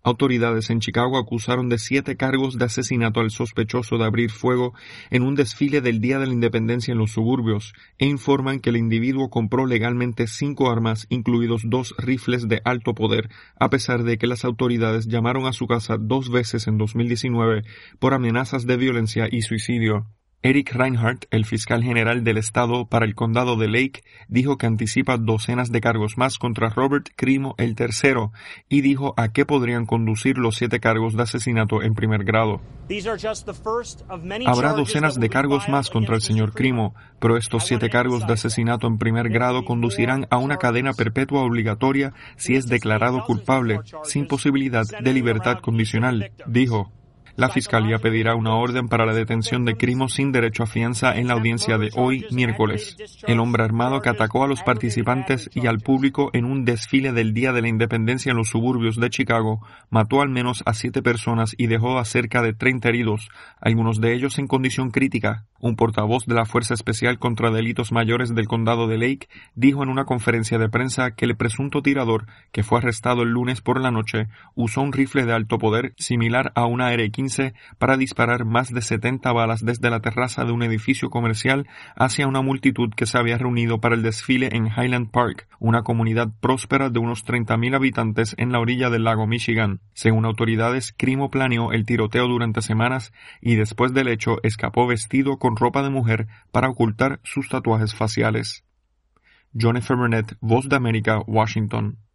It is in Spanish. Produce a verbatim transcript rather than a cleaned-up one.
Autoridades en Chicago acusaron de siete cargos de asesinato al sospechoso de abrir fuego en un desfile del Día de la Independencia en los suburbios e informan que el individuo compró legalmente cinco armas, incluidos dos rifles de alto poder, a pesar de que las autoridades llamaron a su casa dos veces en dos mil diecinueve por amenazas de violencia y suicidio. Eric Reinhardt, el fiscal general del estado para el condado de Lake, dijo que anticipa docenas de cargos más contra Robert Crimo el tercero y dijo a qué podrían conducir los siete cargos de asesinato en primer grado. Habrá docenas de cargos más contra el señor Crimo, pero estos siete cargos de asesinato en primer grado conducirán a una cadena perpetua obligatoria si es declarado culpable, sin posibilidad de libertad condicional, dijo. La Fiscalía pedirá una orden para la detención de Crimo sin derecho a fianza en la audiencia de hoy, miércoles. El hombre armado que atacó a los participantes y al público en un desfile del Día de la Independencia en los suburbios de Chicago mató al menos a siete personas y dejó a cerca de treinta heridos, algunos de ellos en condición crítica. Un portavoz de la Fuerza Especial contra Delitos Mayores del Condado de Lake dijo en una conferencia de prensa que el presunto tirador, que fue arrestado el lunes por la noche, usó un rifle de alto poder similar a una R quince para disparar más de setenta balas desde la terraza de un edificio comercial hacia una multitud que se había reunido para el desfile en Highland Park, una comunidad próspera de unos treinta mil habitantes en la orilla del lago Michigan. Según autoridades, Crimo planeó el tiroteo durante semanas y después del hecho escapó vestido con ropa de mujer para ocultar sus tatuajes faciales. John F. Burnett, Voz de América, Washington.